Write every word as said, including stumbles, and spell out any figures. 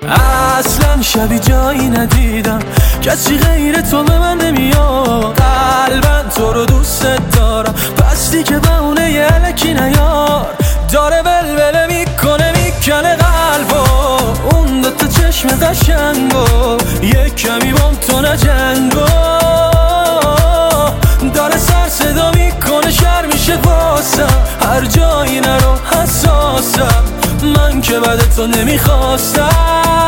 اصلا شبی جایی ندیدم کسی غیر تو به من نمیاد. قلبم تو رو دوست دارم پس دیگه بهونه یه الکی نیار. داره ولوله میکنه میکنه قلبو اون دوتا چشم قشنگو یک کمی بام تو نجنگو. داره سر صدا میکنه شر میشه واسم هر جایی نرو حساسم من که بعد تو نمیخواستم.